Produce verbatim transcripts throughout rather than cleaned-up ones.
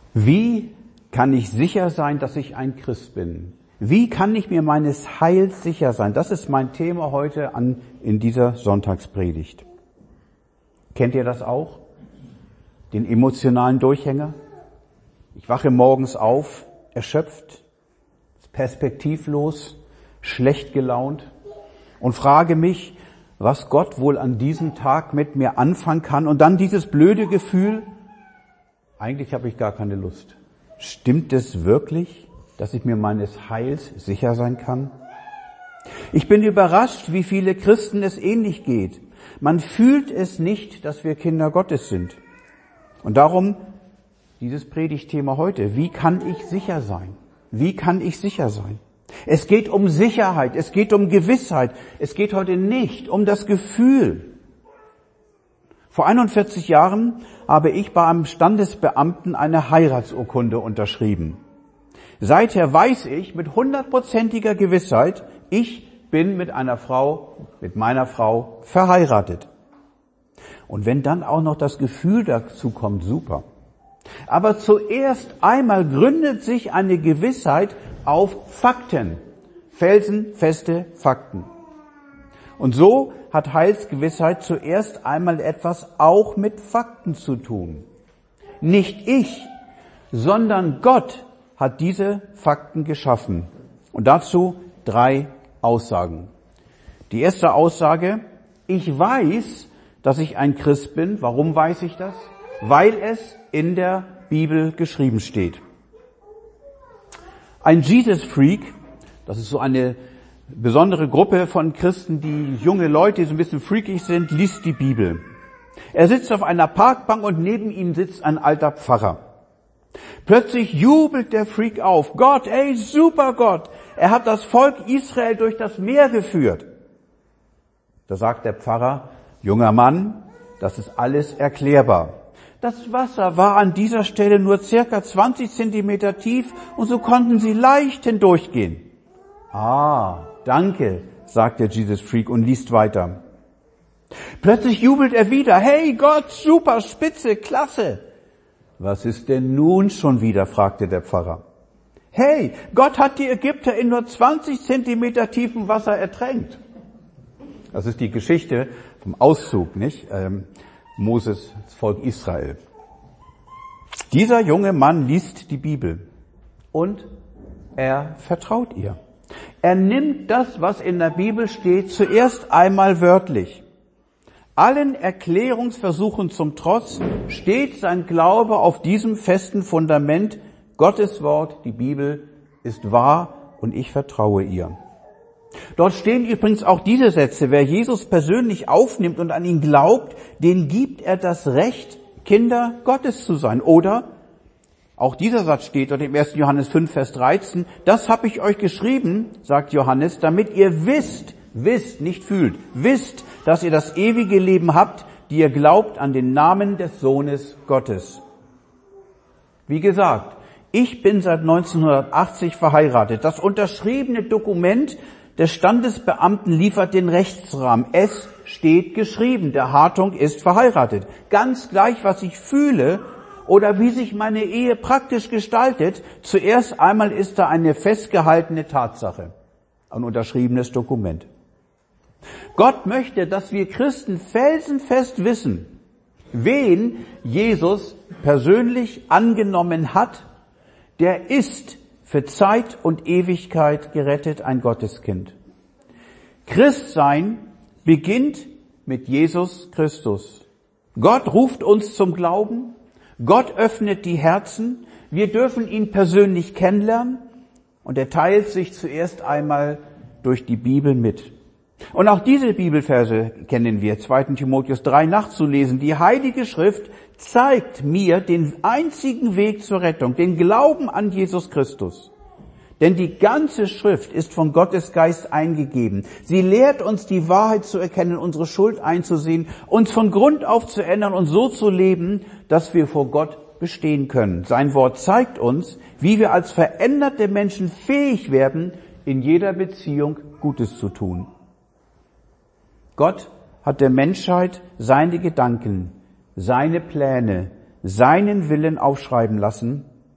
Wie kann ich sicher sein, dass ich ein Christ bin? Wie kann ich mir meines Heils sicher sein? Das ist mein Thema heute an, in dieser Sonntagspredigt. Kennt ihr das auch? Den emotionalen Durchhänger? Ich wache morgens auf, erschöpft, perspektivlos, schlecht gelaunt und frage mich, was Gott wohl an diesem Tag mit mir anfangen kann. Und dann dieses blöde Gefühl, eigentlich habe ich gar keine Lust. Stimmt es wirklich, dass ich mir meines Heils sicher sein kann? Ich bin überrascht, wie viele Christen es ähnlich geht. Man fühlt es nicht, dass wir Kinder Gottes sind. Und darum dieses Predigtthema heute. Wie kann ich sicher sein? Wie kann ich sicher sein? Es geht um Sicherheit, es geht um Gewissheit. Es geht heute nicht um das Gefühl. Vor einundvierzig Jahren habe ich bei einem Standesbeamten eine Heiratsurkunde unterschrieben. Seither weiß ich mit hundertprozentiger Gewissheit, ich bin mit einer Frau, mit meiner Frau verheiratet. Und wenn dann auch noch das Gefühl dazu kommt, super. Aber zuerst einmal gründet sich eine Gewissheit auf Fakten, felsenfeste Fakten. Und so hat Heilsgewissheit zuerst einmal etwas auch mit Fakten zu tun. Nicht ich, sondern Gott hat diese Fakten geschaffen. Und dazu drei Aussagen. Die erste Aussage, ich weiß, dass ich ein Christ bin. Warum weiß ich das? Weil es in der Bibel geschrieben steht. Ein Jesus-Freak, das ist so eine besondere Gruppe von Christen, die junge Leute, die so ein bisschen freakig sind, liest die Bibel. Er sitzt auf einer Parkbank und neben ihm sitzt ein alter Pfarrer. Plötzlich jubelt der Freak auf. Gott, ey, super Gott. Er hat das Volk Israel durch das Meer geführt. Da sagt der Pfarrer, junger Mann, das ist alles erklärbar. Das Wasser war an dieser Stelle nur circa zwanzig Zentimeter tief und so konnten sie leicht hindurchgehen. Ah, danke, sagt der Jesus Freak und liest weiter. Plötzlich jubelt er wieder. Hey Gott, super, spitze, klasse. Was ist denn nun schon wieder, fragte der Pfarrer. Hey, Gott hat die Ägypter in nur zwanzig Zentimeter tiefem Wasser ertränkt. Das ist die Geschichte vom Auszug, nicht? Ähm, Moses, das Volk Israel. Dieser junge Mann liest die Bibel und er vertraut ihr. Er nimmt das, was in der Bibel steht, zuerst einmal wörtlich. Allen Erklärungsversuchen zum Trotz steht sein Glaube auf diesem festen Fundament. Gottes Wort, die Bibel, ist wahr und ich vertraue ihr. Dort stehen übrigens auch diese Sätze. Wer Jesus persönlich aufnimmt und an ihn glaubt, den gibt er das Recht, Kinder Gottes zu sein. Oder, auch dieser Satz steht dort im ersten Johannes fünf, Vers dreizehn, das habe ich euch geschrieben, sagt Johannes, damit ihr wisst, wisst, nicht fühlt, wisst, dass ihr das ewige Leben habt, die ihr glaubt an den Namen des Sohnes Gottes. Wie gesagt, ich bin seit neunzehnhundertachtzig verheiratet. Das unterschriebene Dokument des Standesbeamten liefert den Rechtsrahmen. Es steht geschrieben, der Hartung ist verheiratet. Ganz gleich, was ich fühle oder wie sich meine Ehe praktisch gestaltet, zuerst einmal ist da eine festgehaltene Tatsache, ein unterschriebenes Dokument. Gott möchte, dass wir Christen felsenfest wissen, wen Jesus persönlich angenommen hat, der ist für Zeit und Ewigkeit gerettet, ein Gotteskind. Christsein beginnt mit Jesus Christus. Gott ruft uns zum Glauben, Gott öffnet die Herzen, wir dürfen ihn persönlich kennenlernen und er teilt sich zuerst einmal durch die Bibel mit. Und auch diese Bibelverse kennen wir, zweiter Timotheus drei nachzulesen. Die Heilige Schrift zeigt mir den einzigen Weg zur Rettung, den Glauben an Jesus Christus. Denn die ganze Schrift ist von Gottes Geist eingegeben. Sie lehrt uns, die Wahrheit zu erkennen, unsere Schuld einzusehen, uns von Grund auf zu ändern und so zu leben, dass wir vor Gott bestehen können. Sein Wort zeigt uns, wie wir als veränderte Menschen fähig werden, in jeder Beziehung Gutes zu tun. Gott hat der Menschheit seine Gedanken, seine Pläne, seinen Willen aufschreiben lassen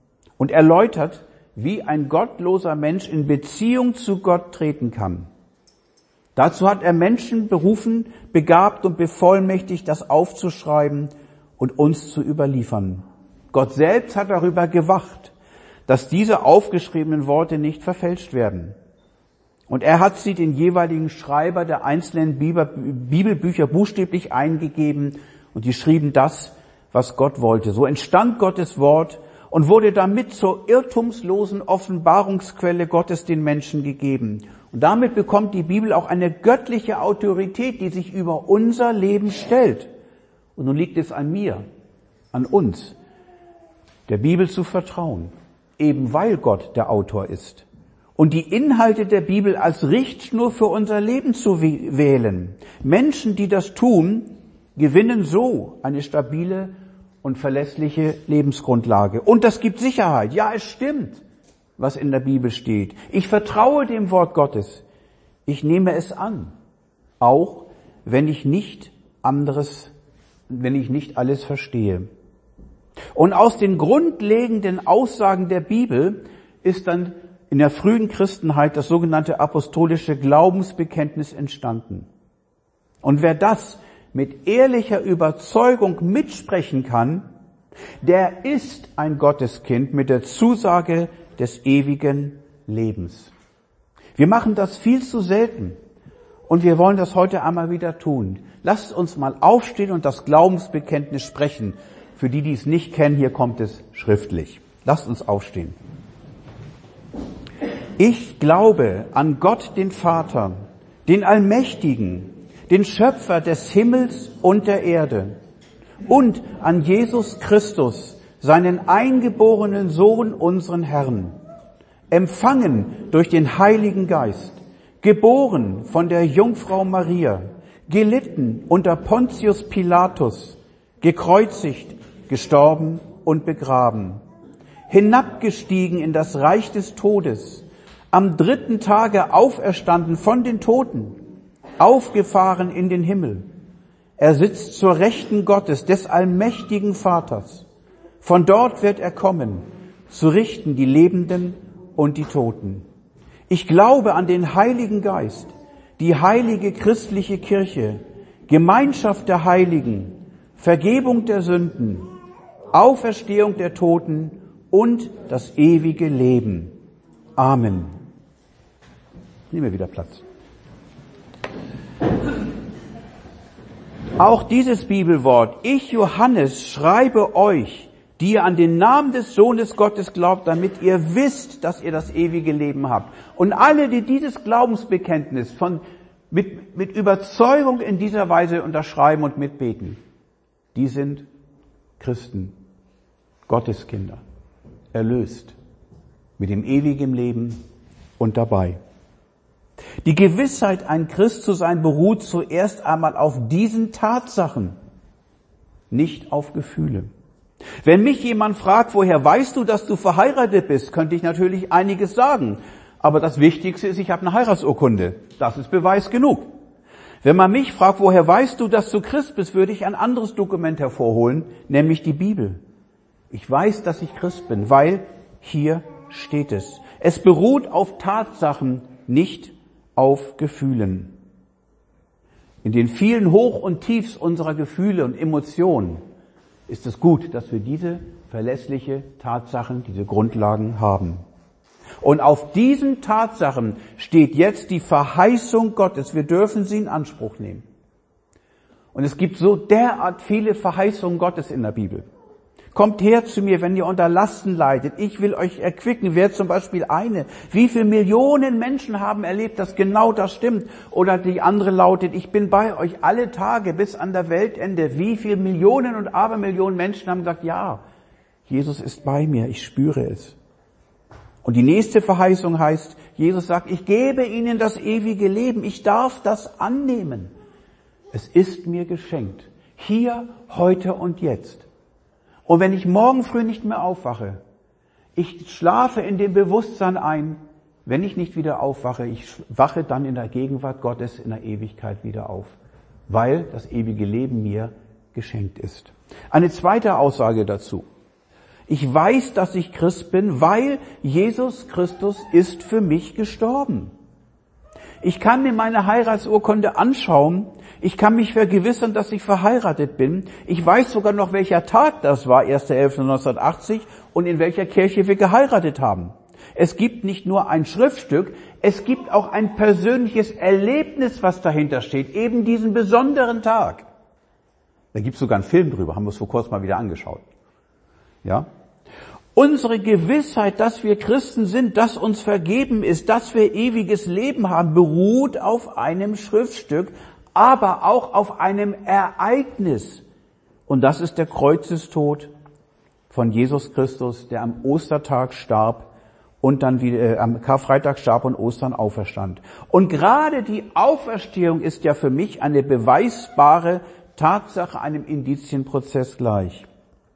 und erläutert, wie ein gottloser Mensch in Beziehung zu Gott treten kann. Dazu hat er Menschen berufen, begabt und bevollmächtigt, das aufzuschreiben und uns zu überliefern. Gott selbst hat darüber gewacht, dass diese aufgeschriebenen Worte nicht verfälscht werden. Und er hat sie den jeweiligen Schreiber der einzelnen Bibelbücher buchstäblich eingegeben und die schrieben das, was Gott wollte. So entstand Gottes Wort und wurde damit zur irrtumslosen Offenbarungsquelle Gottes den Menschen gegeben. Und damit bekommt die Bibel auch eine göttliche Autorität, die sich über unser Leben stellt. Und nun liegt es an mir, an uns, der Bibel zu vertrauen, eben weil Gott der Autor ist. Und die Inhalte der Bibel als Richtschnur für unser Leben zu wählen. Menschen, die das tun, gewinnen so eine stabile und verlässliche Lebensgrundlage. Und das gibt Sicherheit. Ja, es stimmt, was in der Bibel steht. Ich vertraue dem Wort Gottes. Ich nehme es an, auch wenn ich nicht anderes, wenn ich nicht alles verstehe. Und aus den grundlegenden Aussagen der Bibel ist dann in der frühen Christenheit das sogenannte apostolische Glaubensbekenntnis entstanden. Und wer das mit ehrlicher Überzeugung mitsprechen kann, der ist ein Gotteskind mit der Zusage des ewigen Lebens. Wir machen das viel zu selten und wir wollen das heute einmal wieder tun. Lasst uns mal aufstehen und das Glaubensbekenntnis sprechen. Für die, die es nicht kennen, hier kommt es schriftlich. Lasst uns aufstehen. Ich glaube an Gott, den Vater, den Allmächtigen, den Schöpfer des Himmels und der Erde und an Jesus Christus, seinen eingeborenen Sohn, unseren Herrn, empfangen durch den Heiligen Geist, geboren von der Jungfrau Maria, gelitten unter Pontius Pilatus, gekreuzigt, gestorben und begraben, hinabgestiegen in das Reich des Todes, am dritten Tage auferstanden von den Toten, aufgefahren in den Himmel. Er sitzt zur Rechten Gottes, des allmächtigen Vaters. Von dort wird er kommen, zu richten die Lebenden und die Toten. Ich glaube an den Heiligen Geist, die heilige christliche Kirche, Gemeinschaft der Heiligen, Vergebung der Sünden, Auferstehung der Toten und das ewige Leben. Amen. Nehmen wir wieder Platz. Auch dieses Bibelwort, ich Johannes schreibe euch, die ihr an den Namen des Sohnes Gottes glaubt, damit ihr wisst, dass ihr das ewige Leben habt. Und alle, die dieses Glaubensbekenntnis von, mit, mit Überzeugung in dieser Weise unterschreiben und mitbeten, die sind Christen, Gotteskinder, erlöst, mit dem ewigen Leben und dabei. Die Gewissheit, ein Christ zu sein, beruht zuerst einmal auf diesen Tatsachen, nicht auf Gefühle. Wenn mich jemand fragt, woher weißt du, dass du verheiratet bist, könnte ich natürlich einiges sagen. Aber das Wichtigste ist, ich habe eine Heiratsurkunde. Das ist Beweis genug. Wenn man mich fragt, woher weißt du, dass du Christ bist, würde ich ein anderes Dokument hervorholen, nämlich die Bibel. Ich weiß, dass ich Christ bin, weil hier steht es. Es beruht auf Tatsachen, nicht auf Gefühlen. In den vielen Hoch- und Tiefs unserer Gefühle und Emotionen ist es gut, dass wir diese verlässliche Tatsachen, diese Grundlagen haben. Und auf diesen Tatsachen steht jetzt die Verheißung Gottes. Wir dürfen sie in Anspruch nehmen. Und es gibt so derart viele Verheißungen Gottes in der Bibel. Kommt her zu mir, wenn ihr unter Lasten leidet. Ich will euch erquicken. Wäre zum Beispiel eine. Wie viele Millionen Menschen haben erlebt, dass genau das stimmt? Oder die andere lautet, ich bin bei euch alle Tage bis an der Weltende. Wie viele Millionen und Abermillionen Menschen haben gesagt, ja, Jesus ist bei mir, ich spüre es. Und die nächste Verheißung heißt, Jesus sagt, ich gebe ihnen das ewige Leben. Ich darf das annehmen. Es ist mir geschenkt. Hier, heute und jetzt. Und wenn ich morgen früh nicht mehr aufwache, ich schlafe in dem Bewusstsein ein, wenn ich nicht wieder aufwache, ich wache dann in der Gegenwart Gottes in der Ewigkeit wieder auf, weil das ewige Leben mir geschenkt ist. Eine zweite Aussage dazu. Ich weiß, dass ich Christ bin, weil Jesus Christus ist für mich gestorben. Ich kann mir meine Heiratsurkunde anschauen. Ich kann mich vergewissern, dass ich verheiratet bin. Ich weiß sogar noch, welcher Tag das war, erster elfter neunzehnhundertachtzig, und in welcher Kirche wir geheiratet haben. Es gibt nicht nur ein Schriftstück, es gibt auch ein persönliches Erlebnis, was dahinter steht, eben diesen besonderen Tag. Da gibt es sogar einen Film drüber, haben wir es vor kurzem mal wieder angeschaut. Ja? Unsere Gewissheit, dass wir Christen sind, dass uns vergeben ist, dass wir ewiges Leben haben, beruht auf einem Schriftstück, aber auch auf einem Ereignis. Und das ist der Kreuzestod von Jesus Christus, der am Ostertag starb und dann wieder äh, am Karfreitag starb und Ostern auferstand. Und gerade die Auferstehung ist ja für mich eine beweisbare Tatsache, einem Indizienprozess gleich.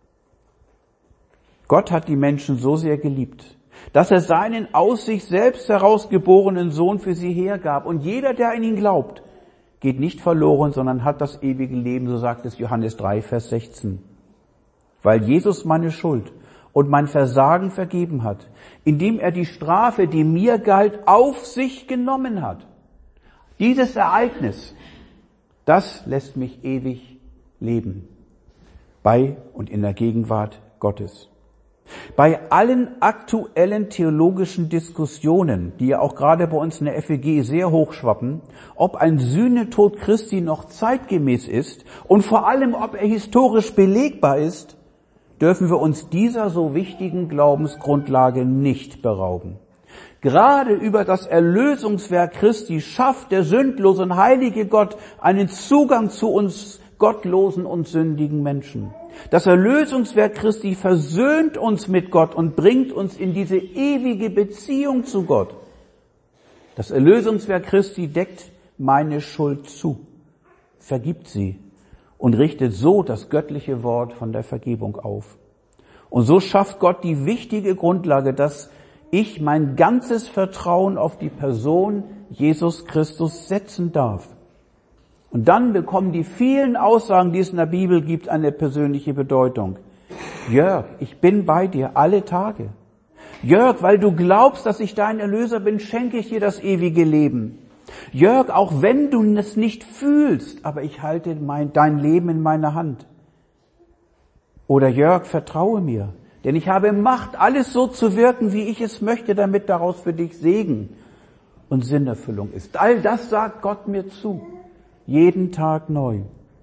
Gott hat die Menschen so sehr geliebt, dass er seinen aus sich selbst herausgeborenen Sohn für sie hergab. Und jeder, der an ihn glaubt, geht nicht verloren, sondern hat das ewige Leben, so sagt es Johannes drei, Vers sechzehn. Weil Jesus meine Schuld und mein Versagen vergeben hat, indem er die Strafe, die mir galt, auf sich genommen hat. Dieses Ereignis, das lässt mich ewig leben, bei und in der Gegenwart Gottes. Bei allen aktuellen theologischen Diskussionen, die ja auch gerade bei uns in der F E G sehr hochschwappen, ob ein Sühnetod Christi noch zeitgemäß ist und vor allem, ob er historisch belegbar ist, dürfen wir uns dieser so wichtigen Glaubensgrundlage nicht berauben. Gerade über das Erlösungswerk Christi schafft der sündlose und heilige Gott einen Zugang zu uns gottlosen und sündigen Menschen. Das Erlösungswerk Christi versöhnt uns mit Gott und bringt uns in diese ewige Beziehung zu Gott. Das Erlösungswerk Christi deckt meine Schuld zu, vergibt sie und richtet so das göttliche Wort von der Vergebung auf. Und so schafft Gott die wichtige Grundlage, dass ich mein ganzes Vertrauen auf die Person Jesus Christus setzen darf. Und dann bekommen die vielen Aussagen, die es in der Bibel gibt, eine persönliche Bedeutung. Jörg, ich bin bei dir alle Tage. Jörg, weil du glaubst, dass ich dein Erlöser bin, schenke ich dir das ewige Leben. Jörg, auch wenn du es nicht fühlst, aber ich halte mein, dein Leben in meiner Hand. Oder Jörg, vertraue mir, denn ich habe Macht, alles so zu wirken, wie ich es möchte, damit daraus für dich Segen und Sinnerfüllung ist. All das sagt Gott mir zu. Jeden Tag neu.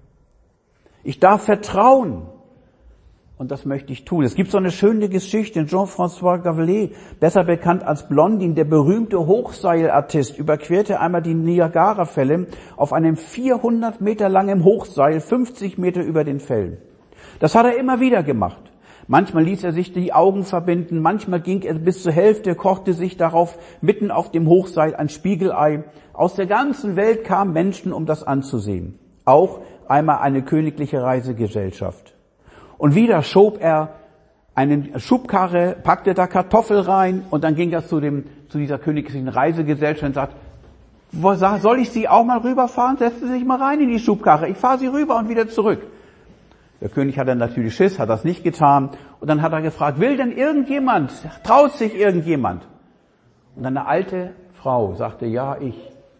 Ich darf vertrauen. Und das möchte ich tun. Es gibt so eine schöne Geschichte. Jean-François Gavelet, besser bekannt als Blondin, der berühmte Hochseilartist, überquerte einmal die Niagara-Fälle auf einem vierhundert Meter langen Hochseil, fünfzig Meter über den Fällen. Das hat er immer wieder gemacht. Manchmal ließ er sich die Augen verbinden, manchmal ging er bis zur Hälfte, kochte sich darauf mitten auf dem Hochseil ein Spiegelei. Aus der ganzen Welt kamen Menschen, um das anzusehen. Auch einmal eine königliche Reisegesellschaft. Und wieder schob er eine Schubkarre, packte da Kartoffel rein und dann ging er zu dem zu dieser königlichen Reisegesellschaft und sagt, wo, soll ich Sie auch mal rüberfahren? Setzen Sie sich mal rein in die Schubkarre. Ich fahre Sie rüber und wieder zurück. Der König hat dann natürlich Schiss, hat das nicht getan. Und dann hat er gefragt, will denn irgendjemand, traut sich irgendjemand? Und dann eine alte Frau sagte, ja, ich.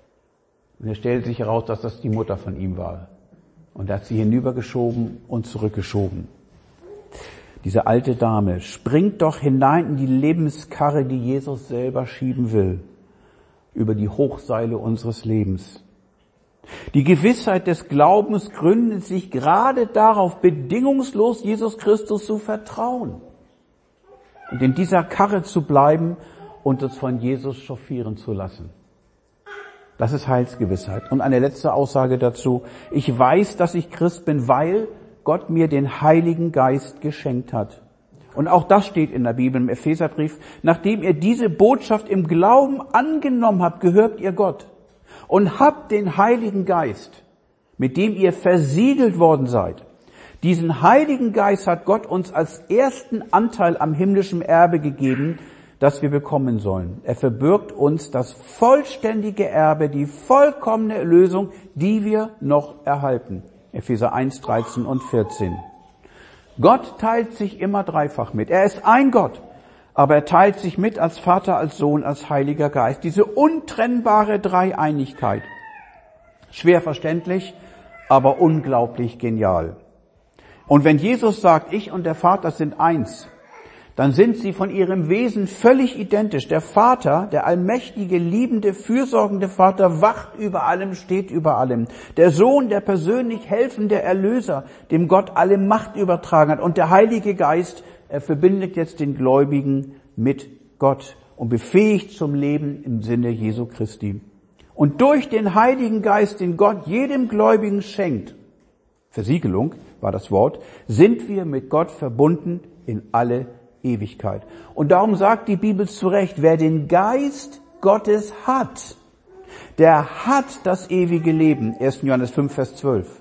Und er stellte sich heraus, dass das die Mutter von ihm war. Und er hat sie hinübergeschoben und zurückgeschoben. Diese alte Dame springt doch hinein in die Lebenskarre, die Jesus selber schieben will, über die Hochseile unseres Lebens. Die Gewissheit des Glaubens gründet sich gerade darauf, bedingungslos Jesus Christus zu vertrauen und in dieser Karre zu bleiben und uns von Jesus chauffieren zu lassen. Das ist Heilsgewissheit. Und eine letzte Aussage dazu. Ich weiß, dass ich Christ bin, weil Gott mir den Heiligen Geist geschenkt hat. Und auch das steht in der Bibel im Epheserbrief. Nachdem ihr diese Botschaft im Glauben angenommen habt, gehört ihr Gott. Und habt den Heiligen Geist, mit dem ihr versiegelt worden seid. Diesen Heiligen Geist hat Gott uns als ersten Anteil am himmlischen Erbe gegeben, das wir bekommen sollen. Er verbirgt uns das vollständige Erbe, die vollkommene Erlösung, die wir noch erhalten. Epheser eins, dreizehn und vierzehn. Gott teilt sich immer dreifach mit. Er ist ein Gott, aber er teilt sich mit als Vater, als Sohn, als Heiliger Geist. Diese untrennbare Dreieinigkeit. Schwer verständlich, aber unglaublich genial. Und wenn Jesus sagt, ich und der Vater sind eins, dann sind sie von ihrem Wesen völlig identisch. Der Vater, der allmächtige, liebende, fürsorgende Vater, wacht über allem, steht über allem. Der Sohn, der persönlich helfende Erlöser, dem Gott alle Macht übertragen hat. Und der Heilige Geist, er verbindet jetzt den Gläubigen mit Gott und befähigt zum Leben im Sinne Jesu Christi. Und durch den Heiligen Geist, den Gott jedem Gläubigen schenkt, Versiegelung war das Wort, sind wir mit Gott verbunden in alle Ewigkeit. Und darum sagt die Bibel zu Recht, wer den Geist Gottes hat, der hat das ewige Leben. erster Johannes fünf, Vers zwölf.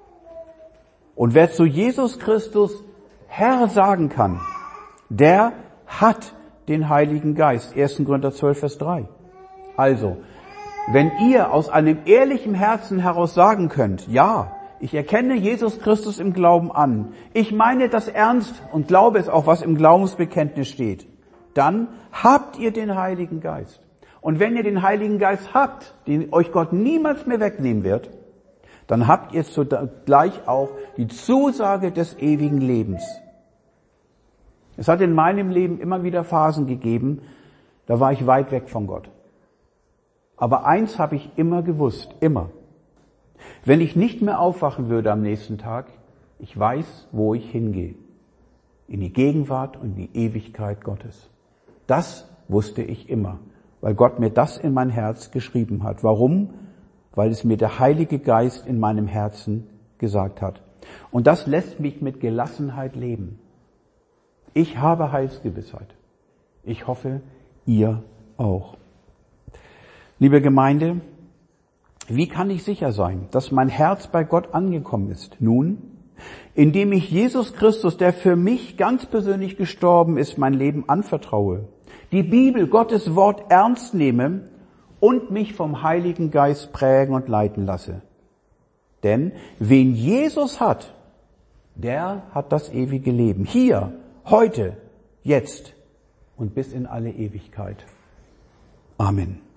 Und wer zu Jesus Christus Herr sagen kann, der hat den Heiligen Geist. erster Korinther zwölf, Vers drei. Also, wenn ihr aus einem ehrlichen Herzen heraus sagen könnt, ja, ich erkenne Jesus Christus im Glauben an, ich meine das ernst und glaube es auch, was im Glaubensbekenntnis steht, dann habt ihr den Heiligen Geist. Und wenn ihr den Heiligen Geist habt, den euch Gott niemals mehr wegnehmen wird, dann habt ihr zugleich auch die Zusage des ewigen Lebens. Es hat in meinem Leben immer wieder Phasen gegeben, da war ich weit weg von Gott. Aber eins habe ich immer gewusst, immer. Wenn ich nicht mehr aufwachen würde am nächsten Tag, ich weiß, wo ich hingehe. In die Gegenwart und die Ewigkeit Gottes. Das wusste ich immer, weil Gott mir das in mein Herz geschrieben hat. Warum? Weil es mir der Heilige Geist in meinem Herzen gesagt hat. Und das lässt mich mit Gelassenheit leben. Ich habe Heilsgewissheit. Ich hoffe, ihr auch. Liebe Gemeinde, wie kann ich sicher sein, dass mein Herz bei Gott angekommen ist? Nun, indem ich Jesus Christus, der für mich ganz persönlich gestorben ist, mein Leben anvertraue, die Bibel, Gottes Wort ernst nehme und mich vom Heiligen Geist prägen und leiten lasse. Denn wen Jesus hat, der hat das ewige Leben. Hier, heute, jetzt und bis in alle Ewigkeit. Amen.